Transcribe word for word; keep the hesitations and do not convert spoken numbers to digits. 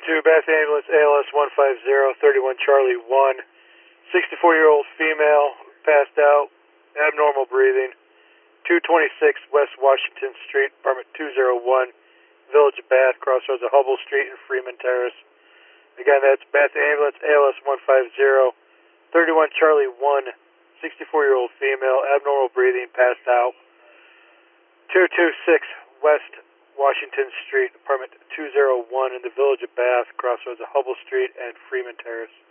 two, Bath Ambulance, A L S one five zero, thirty-one Charlie one. sixty-four-year-old female, passed out, abnormal breathing. two twenty-six West Washington Street, apartment two oh one, Village of Bath, crossroads of Hubble Street and Freeman Terrace. Again, that's Bath Ambulance, A L S one five zero, thirty-one Charlie one. sixty-four-year-old female, abnormal breathing, passed out. two twenty-six West Washington Street, apartment two oh one in the Village of Bath, crossroads of Hubble Street and Freeman Terrace.